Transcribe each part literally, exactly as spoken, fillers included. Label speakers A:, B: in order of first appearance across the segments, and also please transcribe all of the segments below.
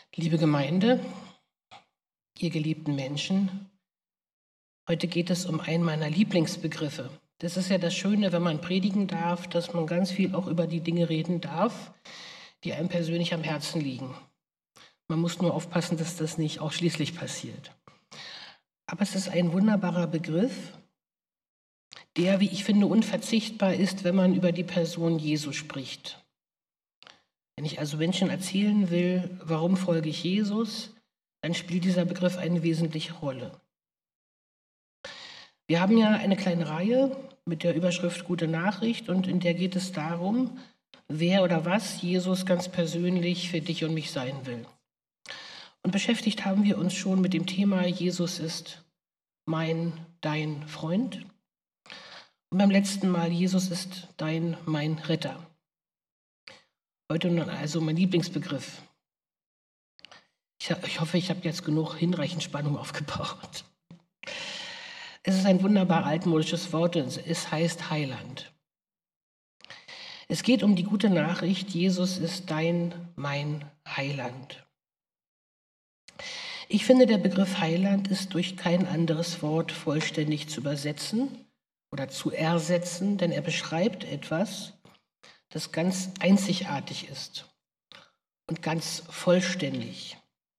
A: Liebe Gemeinde, ihr geliebten Menschen, heute geht es um einen meiner Lieblingsbegriffe. Das ist ja das Schöne, wenn man predigen darf, dass man ganz viel auch über die Dinge reden darf, die einem persönlich am Herzen liegen. Man muss nur aufpassen, dass das nicht ausschließlich passiert. Aber es ist ein wunderbarer Begriff, der, wie ich finde, unverzichtbar ist, wenn man über die Person Jesu spricht. Wenn ich also Menschen erzählen will, warum folge ich Jesus, dann spielt dieser Begriff eine wesentliche Rolle. Wir haben ja eine kleine Reihe mit der Überschrift Gute Nachricht und in der geht es darum, wer oder was Jesus ganz persönlich für dich und mich sein will. Und beschäftigt haben wir uns schon mit dem Thema Jesus ist mein, dein Freund. Und beim letzten Mal Jesus ist dein, mein Retter. Heute nun also mein Lieblingsbegriff. Ich, ich hoffe, ich habe jetzt genug hinreichend Spannung aufgebaut. Es ist ein wunderbar altmodisches Wort und es heißt Heiland. Es geht um die gute Nachricht, Jesus ist dein, mein Heiland. Ich finde, der Begriff Heiland ist durch kein anderes Wort vollständig zu übersetzen oder zu ersetzen, denn er beschreibt etwas, das ganz einzigartig ist und ganz vollständig.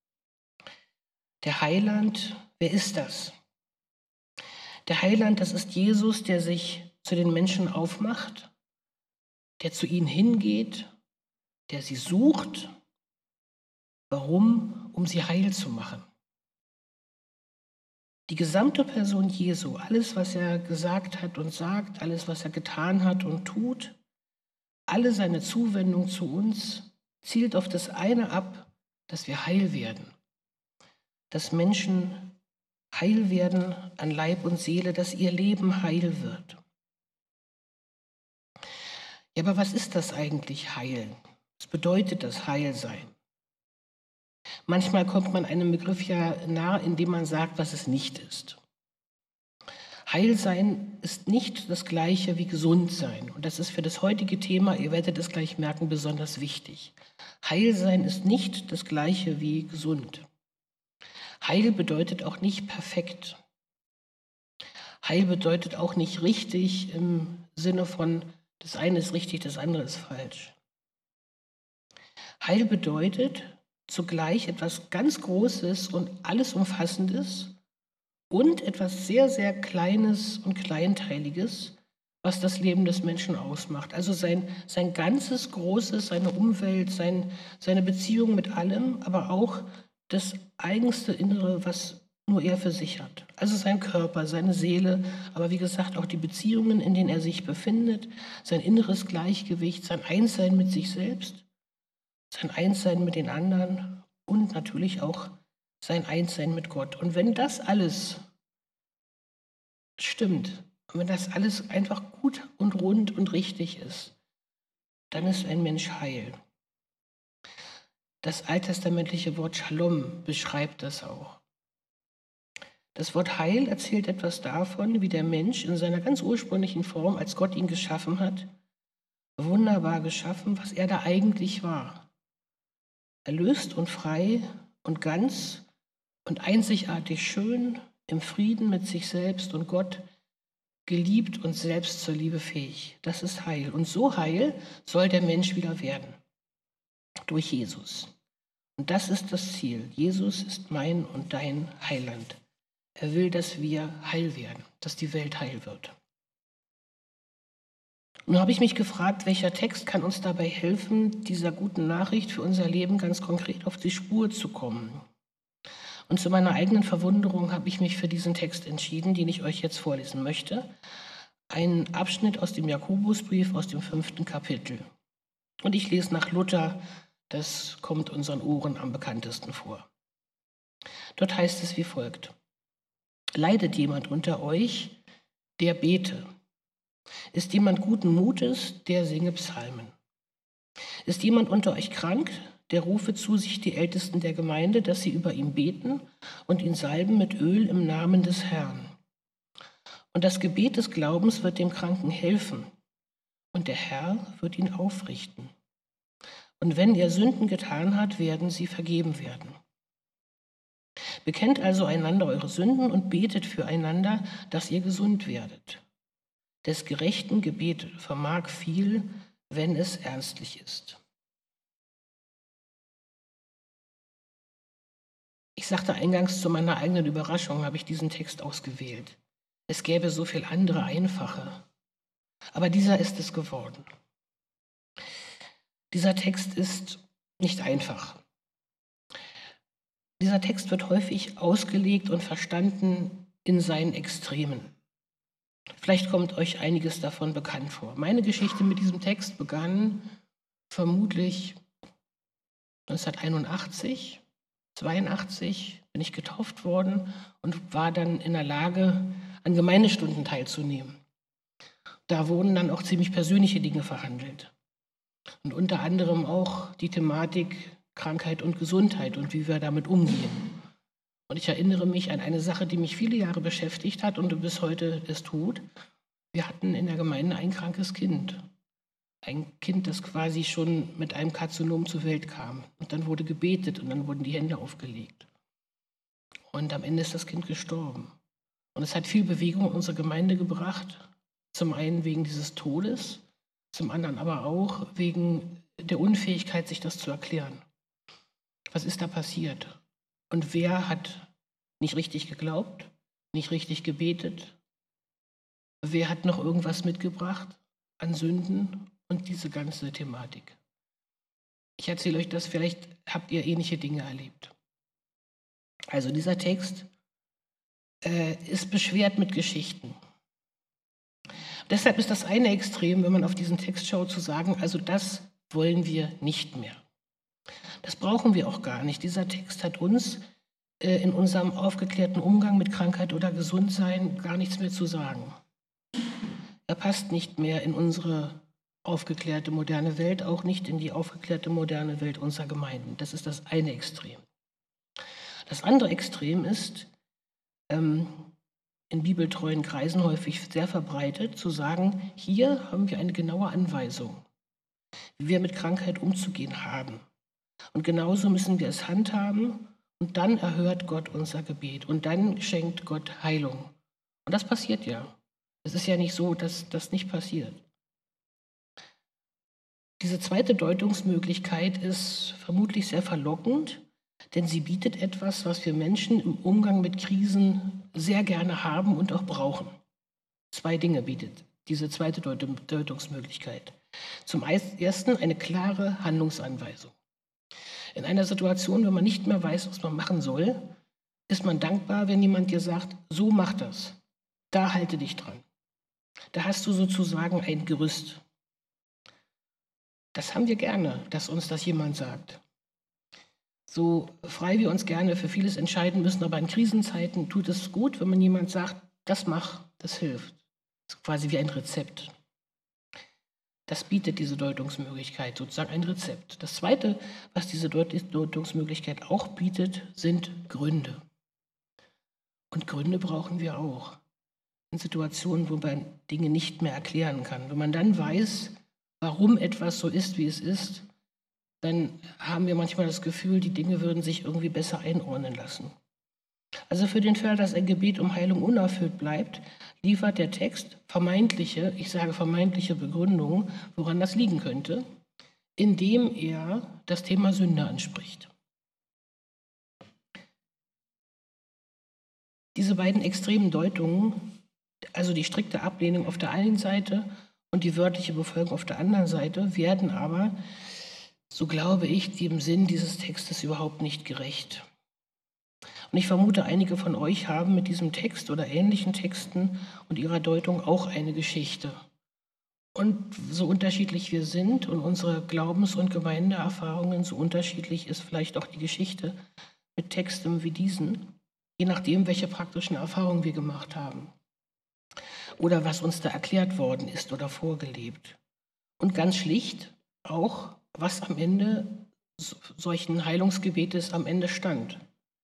A: Der Heiland, wer ist das? Der Heiland, das ist Jesus, der sich zu den Menschen aufmacht, der zu ihnen hingeht, der sie sucht. Warum? Um sie heil zu machen. Die gesamte Person Jesu, alles, was er gesagt hat und sagt, alles, was er getan hat und tut, alle seine Zuwendung zu uns zielt auf das eine ab, dass wir heil werden, dass Menschen heil werden an Leib und Seele, dass ihr Leben heil wird. Ja, aber was ist das eigentlich Heil? Was bedeutet das Heilsein? Manchmal kommt man einem Begriff ja nahe, indem man sagt, was es nicht ist. Heilsein ist nicht das Gleiche wie gesund sein. Und das ist für das heutige Thema, ihr werdet es gleich merken, besonders wichtig. Heilsein ist nicht das Gleiche wie gesund. Heil bedeutet auch nicht perfekt. Heil bedeutet auch nicht richtig im Sinne von, das eine ist richtig, das andere ist falsch. Heil bedeutet zugleich etwas ganz Großes und alles Umfassendes und etwas sehr, sehr Kleines und Kleinteiliges, was das Leben des Menschen ausmacht. Also sein, sein ganzes Großes, seine Umwelt, sein, seine Beziehung mit allem, aber auch das eigenste Innere, was nur er für sich hat. Also sein Körper, seine Seele, aber wie gesagt auch die Beziehungen, in denen er sich befindet, sein inneres Gleichgewicht, sein Einssein mit sich selbst, sein Einssein mit den anderen und natürlich auch sein Einssein mit Gott. Und wenn das alles stimmt, und wenn das alles einfach gut und rund und richtig ist, dann ist ein Mensch heil. Das alttestamentliche Wort Shalom beschreibt das auch. Das Wort Heil erzählt etwas davon, wie der Mensch in seiner ganz ursprünglichen Form, als Gott ihn geschaffen hat, wunderbar geschaffen, was er da eigentlich war. Erlöst und frei und ganz und einzigartig schön, im Frieden mit sich selbst und Gott, geliebt und selbst zur Liebe fähig. Das ist Heil. Und so heil soll der Mensch wieder werden. Durch Jesus. Und das ist das Ziel. Jesus ist mein und dein Heiland. Er will, dass wir heil werden, dass die Welt heil wird. Nun habe ich mich gefragt, welcher Text kann uns dabei helfen, dieser guten Nachricht für unser Leben ganz konkret auf die Spur zu kommen. Und zu meiner eigenen Verwunderung habe ich mich für diesen Text entschieden, den ich euch jetzt vorlesen möchte. Ein Abschnitt aus dem Jakobusbrief aus dem fünften Kapitel. Und ich lese nach Luther, das kommt unseren Ohren am bekanntesten vor. Dort heißt es wie folgt: Leidet jemand unter euch, der bete? Ist jemand guten Mutes, der singe Psalmen? Ist jemand unter euch krank, der rufe zu sich die Ältesten der Gemeinde, dass sie über ihn beten und ihn salben mit Öl im Namen des Herrn. Und das Gebet des Glaubens wird dem Kranken helfen, und der Herr wird ihn aufrichten. Und wenn ihr Sünden getan habt, werden sie vergeben werden. Bekennt also einander eure Sünden und betet füreinander, dass ihr gesund werdet. Des gerechten Gebet vermag viel, wenn es ernstlich ist. Ich sagte eingangs, zu meiner eigenen Überraschung habe ich diesen Text ausgewählt. Es gäbe so viel andere einfache. Aber dieser ist es geworden. Dieser Text ist nicht einfach. Dieser Text wird häufig ausgelegt und verstanden in seinen Extremen. Vielleicht kommt euch einiges davon bekannt vor. Meine Geschichte mit diesem Text begann vermutlich neunzehnhunderteinundachtzig, zweiundachtzig bin ich getauft worden und war dann in der Lage, an Gemeindestunden teilzunehmen. Da wurden dann auch ziemlich persönliche Dinge verhandelt. Und unter anderem auch die Thematik Krankheit und Gesundheit und wie wir damit umgehen. Und ich erinnere mich an eine Sache, die mich viele Jahre beschäftigt hat und bis heute es tut. Wir hatten in der Gemeinde ein krankes Kind. Ein Kind, das quasi schon mit einem Karzinom zur Welt kam. Und dann wurde gebetet und dann wurden die Hände aufgelegt. Und am Ende ist das Kind gestorben. Und es hat viel Bewegung in unsere Gemeinde gebracht. Zum einen wegen dieses Todes, zum anderen aber auch wegen der Unfähigkeit, sich das zu erklären. Was ist da passiert? Und wer hat nicht richtig geglaubt, nicht richtig gebetet? Wer hat noch irgendwas mitgebracht an Sünden und diese ganze Thematik? Ich erzähle euch das, vielleicht habt ihr ähnliche Dinge erlebt. Also dieser Text äh, ist beschwert mit Geschichten. Deshalb ist das eine Extrem, wenn man auf diesen Text schaut, zu sagen, also das wollen wir nicht mehr. Das brauchen wir auch gar nicht. Dieser Text hat uns äh, in unserem aufgeklärten Umgang mit Krankheit oder Gesundsein gar nichts mehr zu sagen. Er passt nicht mehr in unsere aufgeklärte moderne Welt, auch nicht in die aufgeklärte moderne Welt unserer Gemeinden. Das ist das eine Extrem. Das andere Extrem ist, ähm, in bibeltreuen Kreisen häufig sehr verbreitet, zu sagen, hier haben wir eine genaue Anweisung, wie wir mit Krankheit umzugehen haben. Und genauso müssen wir es handhaben und dann erhört Gott unser Gebet und dann schenkt Gott Heilung. Und das passiert ja. Es ist ja nicht so, dass das nicht passiert. Diese zweite Deutungsmöglichkeit ist vermutlich sehr verlockend, denn sie bietet etwas, was wir Menschen im Umgang mit Krisen sehr gerne haben und auch brauchen. Zwei Dinge bietet diese zweite Deutungsmöglichkeit. Zum ersten eine klare Handlungsanweisung. In einer Situation, wenn man nicht mehr weiß, was man machen soll, ist man dankbar, wenn jemand dir sagt, so mach das, da halte dich dran. Da hast du sozusagen ein Gerüst. Das haben wir gerne, dass uns das jemand sagt. So frei wir uns gerne für vieles entscheiden müssen, aber in Krisenzeiten tut es gut, wenn man jemand sagt, das mach, das hilft. Das ist quasi wie ein Rezept. Das bietet diese Deutungsmöglichkeit, sozusagen ein Rezept. Das Zweite, was diese Deutungsmöglichkeit auch bietet, sind Gründe. Und Gründe brauchen wir auch. In Situationen, wo man Dinge nicht mehr erklären kann. Wenn man dann weiß, warum etwas so ist, wie es ist, dann haben wir manchmal das Gefühl, die Dinge würden sich irgendwie besser einordnen lassen. Also für den Fall, dass ein Gebet um Heilung unerfüllt bleibt, liefert der Text vermeintliche, ich sage vermeintliche Begründungen, woran das liegen könnte, indem er das Thema Sünde anspricht. Diese beiden extremen Deutungen, also die strikte Ablehnung auf der einen Seite und die wörtliche Befolgung auf der anderen Seite, werden aber, so glaube ich, dem Sinn dieses Textes überhaupt nicht gerecht. Und ich vermute, einige von euch haben mit diesem Text oder ähnlichen Texten und ihrer Deutung auch eine Geschichte. Und so unterschiedlich wir sind und unsere Glaubens- und Gemeindeerfahrungen, so unterschiedlich ist vielleicht auch die Geschichte mit Texten wie diesen, je nachdem, welche praktischen Erfahrungen wir gemacht haben oder was uns da erklärt worden ist oder vorgelebt. Und ganz schlicht auch, was am Ende solchen Heilungsgebetes am Ende stand.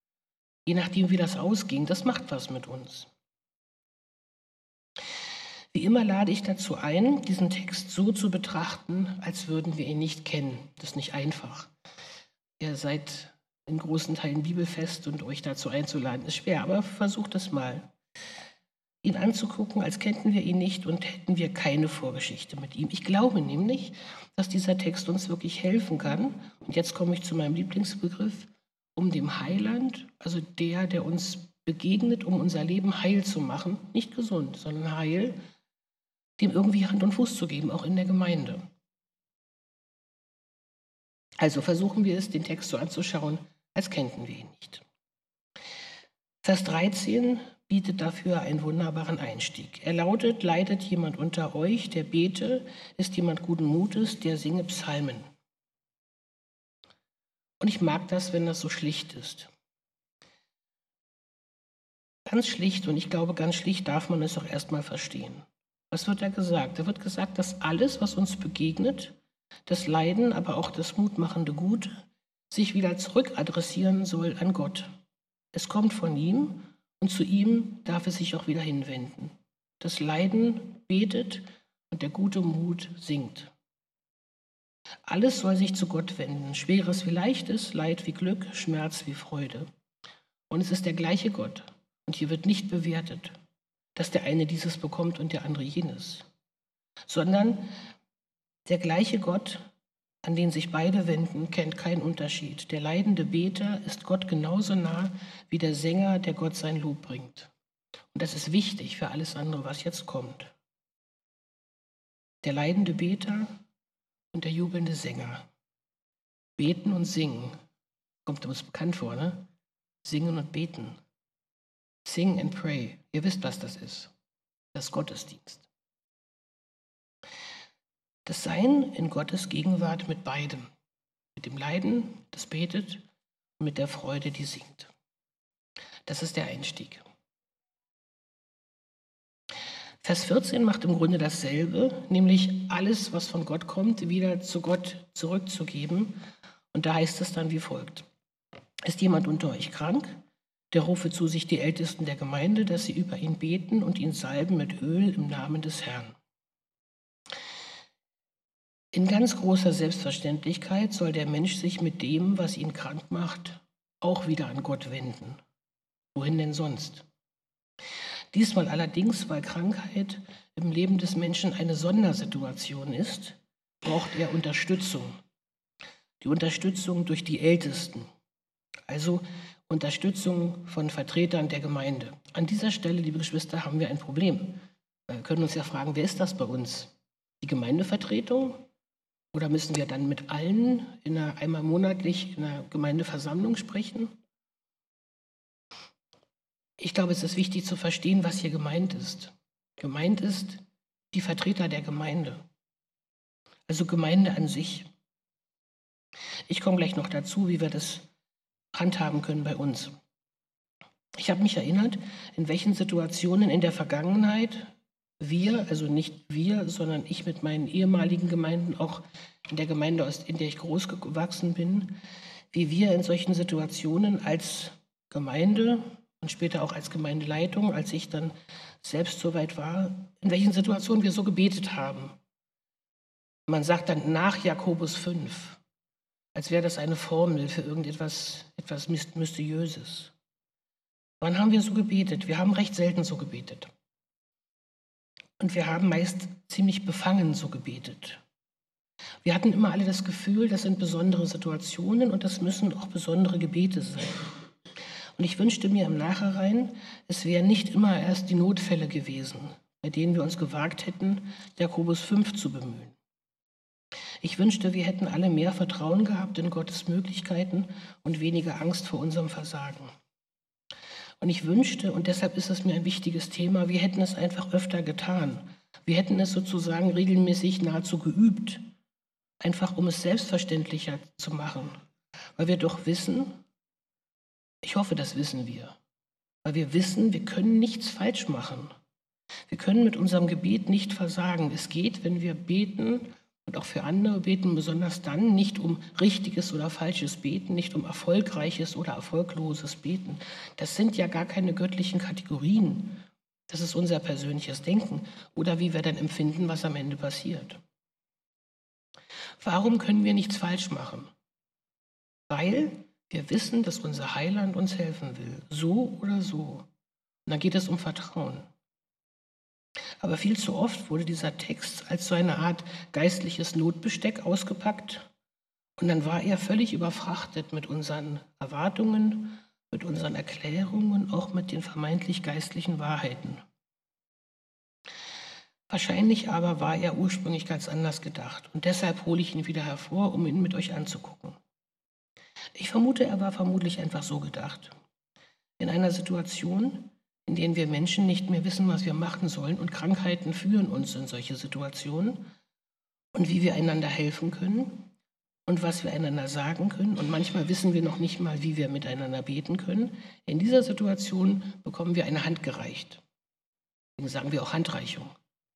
A: Je nachdem, wie das ausging, das macht was mit uns. Wie immer lade ich dazu ein, diesen Text so zu betrachten, als würden wir ihn nicht kennen. Das ist nicht einfach. Ihr seid in großen Teilen bibelfest und euch dazu einzuladen ist schwer, aber versucht es mal. Ihn anzugucken, als kennten wir ihn nicht und hätten wir keine Vorgeschichte mit ihm. Ich glaube nämlich, dass dieser Text uns wirklich helfen kann. Und jetzt komme ich zu meinem Lieblingsbegriff, um dem Heiland, also der, der uns begegnet, um unser Leben heil zu machen, nicht gesund, sondern heil, dem irgendwie Hand und Fuß zu geben, auch in der Gemeinde. Also versuchen wir es, den Text so anzuschauen, als kennten wir ihn nicht. Vers dreizehn bietet dafür einen wunderbaren Einstieg. Er lautet: Leidet jemand unter euch, der bete, ist jemand guten Mutes, der singe Psalmen. Und ich mag das, wenn das so schlicht ist. Ganz schlicht, und ich glaube, ganz schlicht darf man es auch erstmal verstehen. Was wird da gesagt? Da wird gesagt, dass alles, was uns begegnet, das Leiden, aber auch das mutmachende Gut, sich wieder zurückadressieren soll an Gott. Es kommt von ihm und zu ihm darf es sich auch wieder hinwenden. Das Leiden betet und der gute Mut singt. Alles soll sich zu Gott wenden, Schweres wie Leichtes, Leid wie Glück, Schmerz wie Freude. Und es ist der gleiche Gott. Und hier wird nicht bewertet, dass der eine dieses bekommt und der andere jenes, sondern der gleiche Gott, an den sich beide wenden, kennt keinen Unterschied. Der leidende Beter ist Gott genauso nah wie der Sänger, der Gott sein Lob bringt. Und das ist wichtig für alles andere, was jetzt kommt. Der leidende Beter und der jubelnde Sänger. Beten und singen. Kommt uns bekannt vor, ne? Singen und beten. Sing and pray. Ihr wisst, was das ist. Das ist Gottesdienst. Das Sein in Gottes Gegenwart mit beidem. Mit dem Leiden, das betet, und mit der Freude, die singt. Das ist der Einstieg. Vers vierzehn macht im Grunde dasselbe, nämlich alles, was von Gott kommt, wieder zu Gott zurückzugeben. Und da heißt es dann wie folgt: Ist jemand unter euch krank? Der rufe zu sich die Ältesten der Gemeinde, dass sie über ihn beten und ihn salben mit Öl im Namen des Herrn. In ganz großer Selbstverständlichkeit soll der Mensch sich mit dem, was ihn krank macht, auch wieder an Gott wenden. Wohin denn sonst? Diesmal allerdings, weil Krankheit im Leben des Menschen eine Sondersituation ist, braucht er Unterstützung. Die Unterstützung durch die Ältesten, also Unterstützung von Vertretern der Gemeinde. An dieser Stelle, liebe Geschwister, haben wir ein Problem. Wir können uns ja fragen, wer ist das bei uns? Die Gemeindevertretung? Oder müssen wir dann mit allen in einer, einmal monatlich in einer Gemeindeversammlung sprechen? Ich glaube, es ist wichtig zu verstehen, was hier gemeint ist. Gemeint ist die Vertreter der Gemeinde, also Gemeinde an sich. Ich komme gleich noch dazu, wie wir das handhaben können bei uns. Ich habe mich erinnert, in welchen Situationen in der Vergangenheit wir, also nicht wir, sondern ich mit meinen ehemaligen Gemeinden, auch in der Gemeinde, in der ich groß gewachsen bin, wie wir in solchen Situationen als Gemeinde und später auch als Gemeindeleitung, als ich dann selbst so weit war, in welchen Situationen wir so gebetet haben. Man sagt dann nach Jakobus fünf, als wäre das eine Formel für irgendetwas etwas Mysteriöses. Wann haben wir so gebetet? Wir haben recht selten so gebetet. Und wir haben meist ziemlich befangen so gebetet. Wir hatten immer alle das Gefühl, das sind besondere Situationen und das müssen auch besondere Gebete sein. Und ich wünschte mir im Nachhinein, es wären nicht immer erst die Notfälle gewesen, bei denen wir uns gewagt hätten, Jakobus fünf zu bemühen. Ich wünschte, wir hätten alle mehr Vertrauen gehabt in Gottes Möglichkeiten und weniger Angst vor unserem Versagen. Und ich wünschte, und deshalb ist es mir ein wichtiges Thema, wir hätten es einfach öfter getan. Wir hätten es sozusagen regelmäßig nahezu geübt, einfach um es selbstverständlicher zu machen. Weil wir doch wissen, ich hoffe, das wissen wir, weil wir wissen, wir können nichts falsch machen. Wir können mit unserem Gebet nicht versagen. Es geht, wenn wir beten und auch für andere beten, besonders dann nicht um richtiges oder falsches Beten, nicht um erfolgreiches oder erfolgloses Beten. Das sind ja gar keine göttlichen Kategorien. Das ist unser persönliches Denken oder wie wir dann empfinden, was am Ende passiert. Warum können wir nichts falsch machen? Weil wir wissen, dass unser Heiland uns helfen will, so oder so. Und dann geht es um Vertrauen. Aber viel zu oft wurde dieser Text als so eine Art geistliches Notbesteck ausgepackt und dann war er völlig überfrachtet mit unseren Erwartungen, mit unseren Erklärungen, auch mit den vermeintlich geistlichen Wahrheiten. Wahrscheinlich aber war er ursprünglich ganz anders gedacht und deshalb hole ich ihn wieder hervor, um ihn mit euch anzugucken. Ich vermute, er war vermutlich einfach so gedacht. In einer Situation, in der wir Menschen nicht mehr wissen, was wir machen sollen und Krankheiten führen uns in solche Situationen und wie wir einander helfen können und was wir einander sagen können und manchmal wissen wir noch nicht mal, wie wir miteinander beten können. In dieser Situation bekommen wir eine Hand gereicht. Deswegen sagen wir auch Handreichung.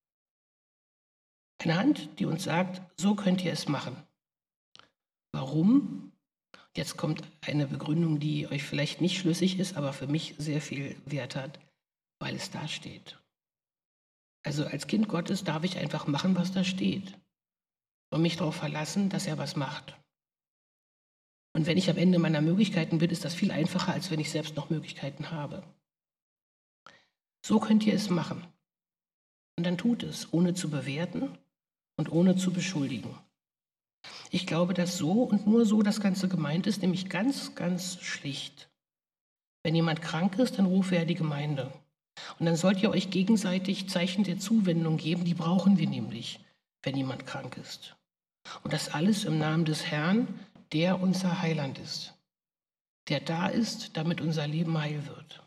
A: Eine Hand, die uns sagt, so könnt ihr es machen. Warum? Jetzt kommt eine Begründung, die euch vielleicht nicht schlüssig ist, aber für mich sehr viel Wert hat, weil es da steht. Also als Kind Gottes darf ich einfach machen, was da steht und mich darauf verlassen, dass er was macht. Und wenn ich am Ende meiner Möglichkeiten bin, ist das viel einfacher, als wenn ich selbst noch Möglichkeiten habe. So könnt ihr es machen. Und dann tut es, ohne zu bewerten und ohne zu beschuldigen. Ich glaube, dass so und nur so das Ganze gemeint ist, nämlich ganz, ganz schlicht. Wenn jemand krank ist, dann rufe er die Gemeinde. Und dann sollt ihr euch gegenseitig Zeichen der Zuwendung geben, die brauchen wir nämlich, wenn jemand krank ist. Und das alles im Namen des Herrn, der unser Heiland ist, der da ist, damit unser Leben heil wird.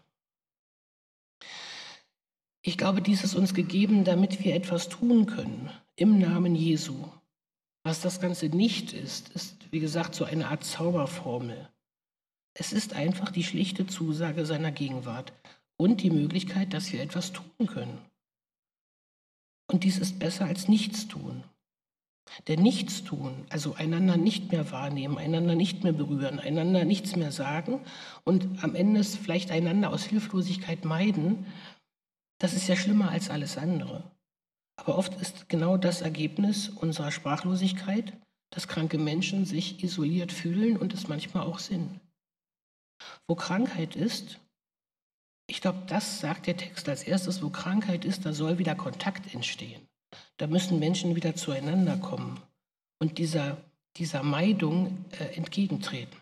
A: Ich glaube, dies ist uns gegeben, damit wir etwas tun können, im Namen Jesu. Was das Ganze nicht ist, ist, wie gesagt, so eine Art Zauberformel. Es ist einfach die schlichte Zusage seiner Gegenwart und die Möglichkeit, dass wir etwas tun können. Und dies ist besser als Nichtstun. Denn Nichtstun, also einander nicht mehr wahrnehmen, einander nicht mehr berühren, einander nichts mehr sagen und am Ende vielleicht einander aus Hilflosigkeit meiden, das ist ja schlimmer als alles andere. Aber oft ist genau das Ergebnis unserer Sprachlosigkeit, dass kranke Menschen sich isoliert fühlen und es manchmal auch sind. Wo Krankheit ist, ich glaube, das sagt der Text als erstes, wo Krankheit ist, da soll wieder Kontakt entstehen. Da müssen Menschen wieder zueinander kommen und dieser, dieser Meidung äh, entgegentreten.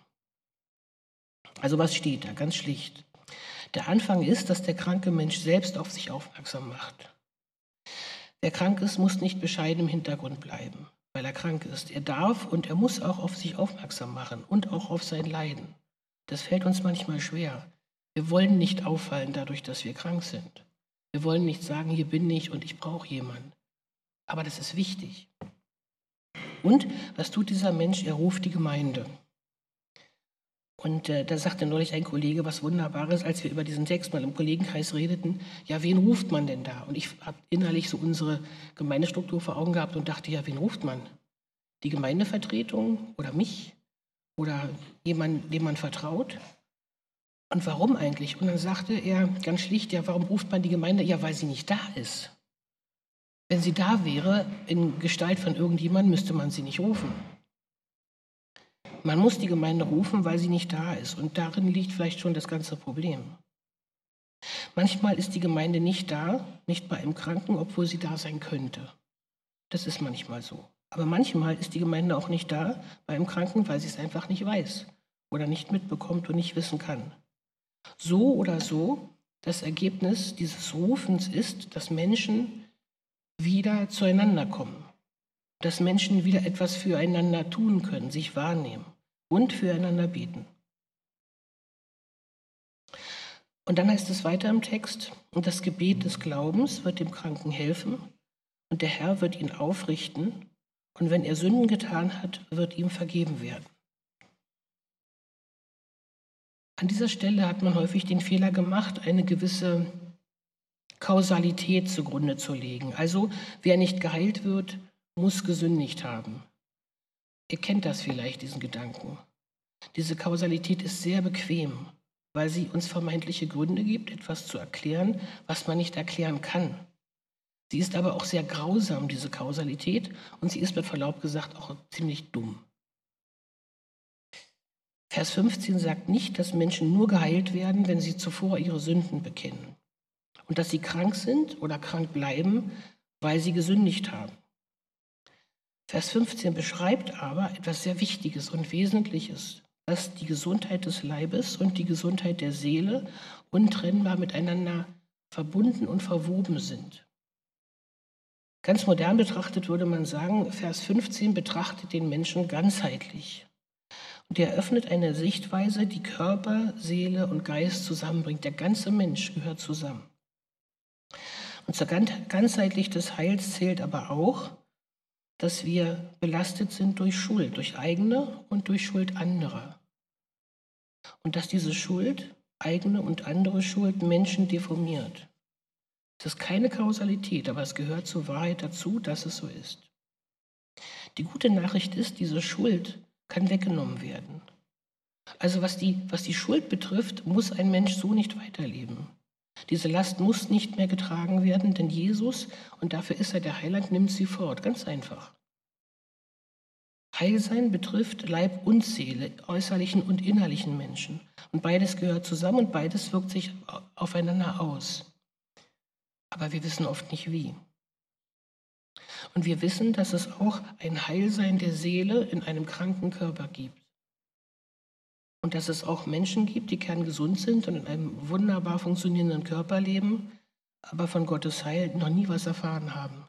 A: Also was steht da? Ganz schlicht. Der Anfang ist, dass der kranke Mensch selbst auf sich aufmerksam macht. Wer krank ist, muss nicht bescheiden im Hintergrund bleiben, weil er krank ist. Er darf und er muss auch auf sich aufmerksam machen und auch auf sein Leiden. Das fällt uns manchmal schwer. Wir wollen nicht auffallen dadurch, dass wir krank sind. Wir wollen nicht sagen, hier bin ich und ich brauche jemanden. Aber das ist wichtig. Und was tut dieser Mensch? Er ruft die Gemeinde. Und äh, da sagte neulich ein Kollege was Wunderbares, als wir über diesen Text mal im Kollegenkreis redeten. Ja, wen ruft man denn da? Und ich habe innerlich so unsere Gemeindestruktur vor Augen gehabt und dachte, ja, wen ruft man? Die Gemeindevertretung oder mich? Oder jemanden, dem man vertraut? Und warum eigentlich? Und dann sagte er ganz schlicht, ja, warum ruft man die Gemeinde? Ja, weil sie nicht da ist. Wenn sie da wäre, in Gestalt von irgendjemandem, müsste man sie nicht rufen. Man muss die Gemeinde rufen, weil sie nicht da ist. Und darin liegt vielleicht schon das ganze Problem. Manchmal ist die Gemeinde nicht da, nicht bei einem Kranken, obwohl sie da sein könnte. Das ist manchmal so. Aber manchmal ist die Gemeinde auch nicht da bei einem Kranken, weil sie es einfach nicht weiß oder nicht mitbekommt und nicht wissen kann. So oder so, das Ergebnis dieses Rufens ist, dass Menschen wieder zueinander kommen. Dass Menschen wieder etwas füreinander tun können, sich wahrnehmen und füreinander beten. Und dann heißt es weiter im Text, und das Gebet des Glaubens wird dem Kranken helfen und der Herr wird ihn aufrichten und wenn er Sünden getan hat, wird ihm vergeben werden. An dieser Stelle hat man häufig den Fehler gemacht, eine gewisse Kausalität zugrunde zu legen. Also wer nicht geheilt wird, muss gesündigt haben. Ihr kennt das vielleicht, diesen Gedanken. Diese Kausalität ist sehr bequem. weil sie uns vermeintliche Gründe gibt, etwas zu erklären, was man nicht erklären kann. Sie ist aber auch sehr grausam, diese Kausalität, und sie ist mit Verlaub gesagt auch ziemlich dumm. Vers fünfzehn sagt nicht, dass Menschen nur geheilt werden, wenn sie zuvor ihre Sünden bekennen. Und dass sie krank sind oder krank bleiben, weil sie gesündigt haben. Vers fünfzehn beschreibt aber etwas sehr Wichtiges und Wesentliches, dass die Gesundheit des Leibes und die Gesundheit der Seele untrennbar miteinander verbunden und verwoben sind. Ganz modern betrachtet würde man sagen, Vers fünfzehn betrachtet den Menschen ganzheitlich. Und er eröffnet eine Sichtweise, die Körper, Seele und Geist zusammenbringt. Der ganze Mensch gehört zusammen. Und zur Ganzheitlichkeit des Heils zählt aber auch, dass wir belastet sind durch Schuld, durch eigene und durch Schuld anderer. Und dass diese Schuld, eigene und andere Schuld, Menschen deformiert. Es ist keine Kausalität, aber es gehört zur Wahrheit dazu, dass es so ist. Die gute Nachricht ist, diese Schuld kann weggenommen werden. Also was die, was die Schuld betrifft, muss ein Mensch so nicht weiterleben. Diese Last muss nicht mehr getragen werden, denn Jesus, und dafür ist er der Heiland, nimmt sie fort. Ganz einfach. Heilsein betrifft Leib und Seele, äußerlichen und innerlichen Menschen. Und beides gehört zusammen und beides wirkt sich aufeinander aus. Aber wir wissen oft nicht wie. Und wir wissen, dass es auch ein Heilsein der Seele in einem kranken Körper gibt. Und dass es auch Menschen gibt, die kerngesund sind und in einem wunderbar funktionierenden Körper leben, aber von Gottes Heil noch nie was erfahren haben.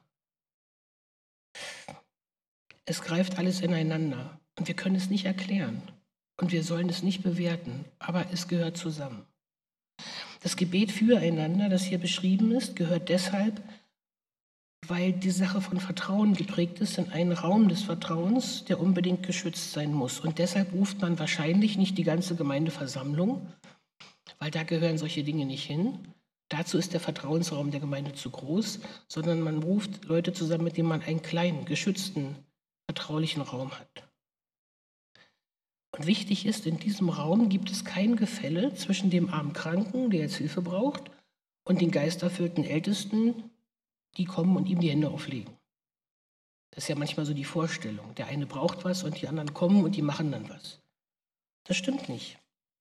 A: Es greift alles ineinander und wir können es nicht erklären und wir sollen es nicht bewerten, aber es gehört zusammen. Das Gebet füreinander, das hier beschrieben ist, gehört deshalb, weil die Sache von Vertrauen geprägt ist, in einen Raum des Vertrauens, der unbedingt geschützt sein muss. Und deshalb ruft man wahrscheinlich nicht die ganze Gemeindeversammlung, weil da gehören solche Dinge nicht hin. Dazu ist der Vertrauensraum der Gemeinde zu groß, sondern man ruft Leute zusammen, mit denen man einen kleinen, geschützten, vertraulichen Raum hat. Und wichtig ist, in diesem Raum gibt es kein Gefälle zwischen dem armen Kranken, der jetzt Hilfe braucht, und den geisterfüllten Ältesten, die kommen und ihm die Hände auflegen. Das ist ja manchmal so die Vorstellung. Der eine braucht was und die anderen kommen und die machen dann was. Das stimmt nicht.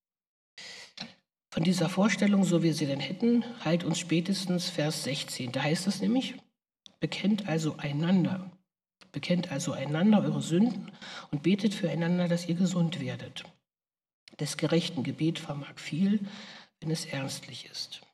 A: Von dieser Vorstellung, so wie wir sie denn hätten, heilt uns spätestens Vers sechzehn. Da heißt es nämlich, bekennt also einander. Bekennt also einander eure Sünden und betet füreinander, dass ihr gesund werdet. Des gerechten Gebet vermag viel, wenn es ernstlich ist.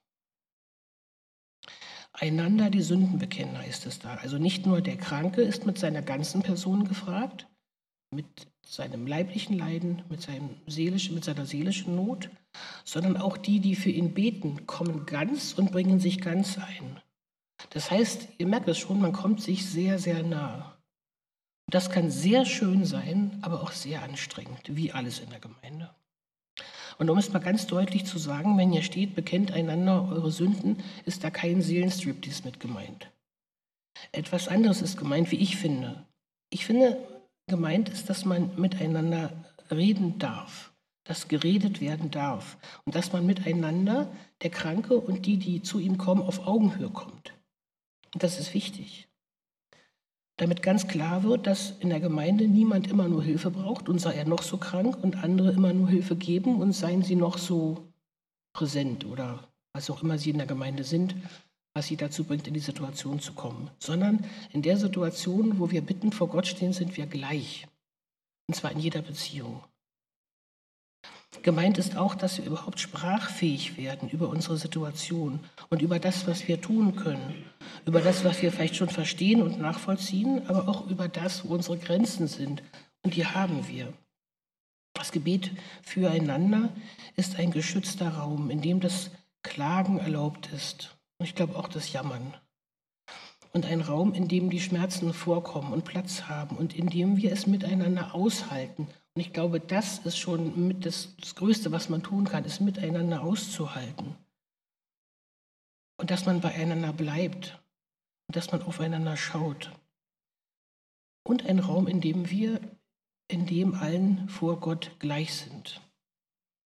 A: Einander die Sünden bekennen, heißt es da. Also nicht nur der Kranke ist mit seiner ganzen Person gefragt, mit seinem leiblichen Leiden, mit, seinem seelischen, mit seiner seelischen Not, sondern auch die, die für ihn beten, kommen ganz und bringen sich ganz ein. Das heißt, ihr merkt es schon, man kommt sich sehr, sehr nah. Das kann sehr schön sein, aber auch sehr anstrengend, wie alles in der Gemeinde. Und um es mal ganz deutlich zu sagen, wenn hier steht, bekennt einander eure Sünden, ist da kein Seelenstriptease mit gemeint. Etwas anderes ist gemeint, wie ich finde. Ich finde, gemeint ist, dass man miteinander reden darf, dass geredet werden darf und dass man miteinander, der Kranke und die, die zu ihm kommen, auf Augenhöhe kommt. Und das ist wichtig. Damit ganz klar wird, dass in der Gemeinde niemand immer nur Hilfe braucht und sei er noch so krank und andere immer nur Hilfe geben und seien sie noch so präsent oder was auch immer sie in der Gemeinde sind, was sie dazu bringt, in die Situation zu kommen. Sondern in der Situation, wo wir bittend vor Gott stehen, sind wir gleich. Und zwar in jeder Beziehung. Gemeint ist auch, dass wir überhaupt sprachfähig werden über unsere Situation und über das, was wir tun können, über das, was wir vielleicht schon verstehen und nachvollziehen, aber auch über das, wo unsere Grenzen sind. Und die haben wir. Das Gebet füreinander ist ein geschützter Raum, in dem das Klagen erlaubt ist. Und ich glaube auch das Jammern. Und ein Raum, in dem die Schmerzen vorkommen und Platz haben und in dem wir es miteinander aushalten. Und ich glaube, das ist schon mit das, das Größte, was man tun kann, ist miteinander auszuhalten. Und dass man beieinander bleibt und dass man aufeinander schaut. Und ein Raum, in dem wir, in dem allen vor Gott gleich sind.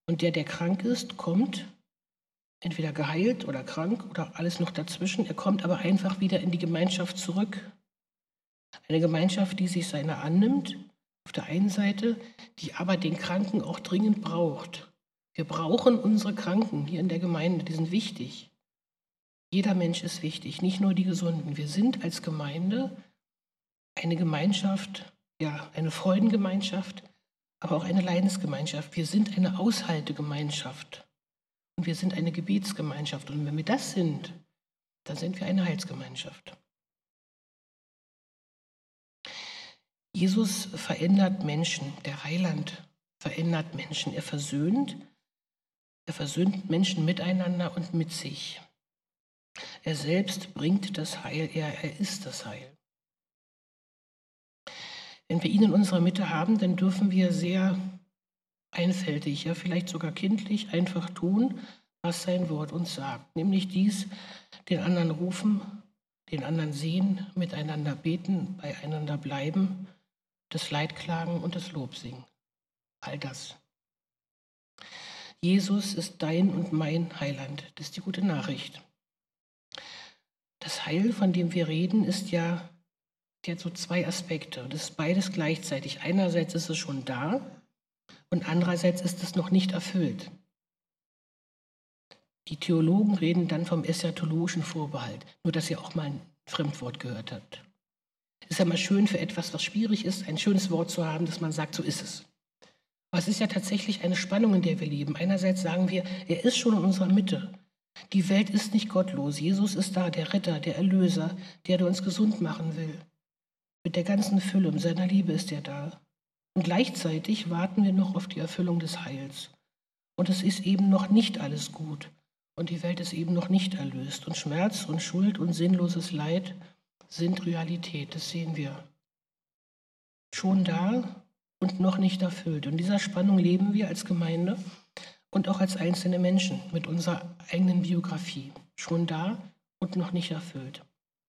A: Und der, der krank ist, kommt entweder geheilt oder krank oder alles noch dazwischen. Er kommt aber einfach wieder in die Gemeinschaft zurück. Eine Gemeinschaft, die sich seiner annimmt, auf der einen Seite, die aber den Kranken auch dringend braucht. Wir brauchen unsere Kranken hier in der Gemeinde, die sind wichtig. Jeder Mensch ist wichtig, nicht nur die Gesunden. Wir sind als Gemeinde eine Gemeinschaft, ja, eine Freudengemeinschaft, aber auch eine Leidensgemeinschaft. Wir sind eine Aushaltegemeinschaft und wir sind eine Gebetsgemeinschaft. Und wenn wir das sind, dann sind wir eine Heilsgemeinschaft. Jesus verändert Menschen, der Heiland verändert Menschen. Er versöhnt, er versöhnt Menschen miteinander und mit sich. Er selbst bringt das Heil, er, er ist das Heil. Wenn wir ihn in unserer Mitte haben, dann dürfen wir sehr einfältig, ja vielleicht sogar kindlich einfach tun, was sein Wort uns sagt. Nämlich dies, den anderen rufen, den anderen sehen, miteinander beten, beieinander bleiben, das Leid klagen und das Lob singen. All das. Jesus ist dein und mein Heiland. Das ist die gute Nachricht. Das Heil, von dem wir reden, ist ja, der hat so zwei Aspekte. Das ist beides gleichzeitig. Einerseits ist es schon da und andererseits ist es noch nicht erfüllt. Die Theologen reden dann vom eschatologischen Vorbehalt. Nur, dass ihr auch mal ein Fremdwort gehört habt. Es ist ja mal schön für etwas, was schwierig ist, ein schönes Wort zu haben, dass man sagt, so ist es. Aber es ist ja tatsächlich eine Spannung, in der wir leben. Einerseits sagen wir, er ist schon in unserer Mitte. Die Welt ist nicht gottlos. Jesus ist da, der Retter, der Erlöser, der, der uns gesund machen will. Mit der ganzen Fülle, mit seiner Liebe ist er da. Und gleichzeitig warten wir noch auf die Erfüllung des Heils. Und es ist eben noch nicht alles gut. Und die Welt ist eben noch nicht erlöst. Und Schmerz und Schuld und sinnloses Leid sind Realität, das sehen wir. Schon da und noch nicht erfüllt. Und in dieser Spannung leben wir als Gemeinde und auch als einzelne Menschen mit unserer eigenen Biografie. Schon da und noch nicht erfüllt.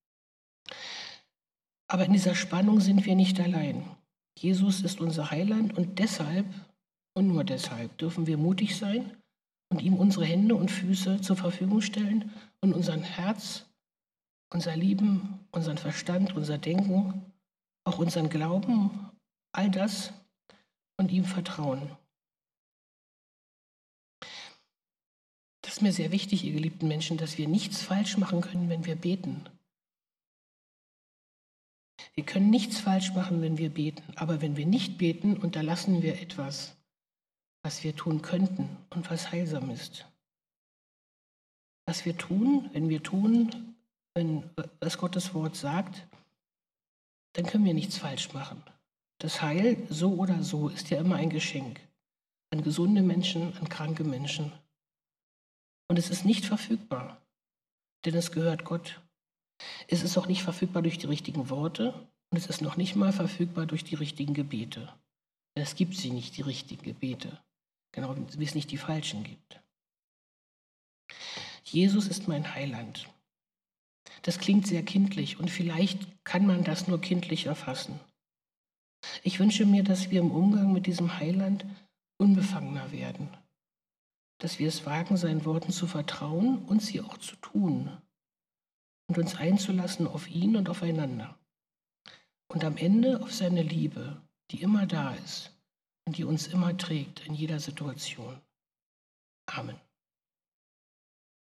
A: Aber in dieser Spannung sind wir nicht allein. Jesus ist unser Heiland und deshalb und nur deshalb dürfen wir mutig sein und ihm unsere Hände und Füße zur Verfügung stellen und unseren Herz, unser Lieben, unseren Verstand, unser Denken, auch unseren Glauben, all das und ihm vertrauen. Das ist mir sehr wichtig, ihr geliebten Menschen, dass wir nichts falsch machen können, wenn wir beten. Wir können nichts falsch machen, wenn wir beten, aber wenn wir nicht beten, unterlassen wir etwas, was wir tun könnten und was heilsam ist. Was wir tun, wenn wir tun, wenn, was Gottes Wort sagt, dann können wir nichts falsch machen. Das Heil, so oder so, ist ja immer ein Geschenk an gesunde Menschen, an kranke Menschen. Und es ist nicht verfügbar, denn es gehört Gott. Es ist auch nicht verfügbar durch die richtigen Worte und es ist noch nicht mal verfügbar durch die richtigen Gebete. Denn es gibt sie nicht, die richtigen Gebete, genau wie es nicht die falschen gibt. Jesus ist mein Heiland. Das klingt sehr kindlich und vielleicht kann man das nur kindlich erfassen. Ich wünsche mir, dass wir im Umgang mit diesem Heiland unbefangener werden, dass wir es wagen, seinen Worten zu vertrauen und sie auch zu tun und uns einzulassen auf ihn und aufeinander und am Ende auf seine Liebe, die immer da ist und die uns immer trägt in jeder Situation. Amen.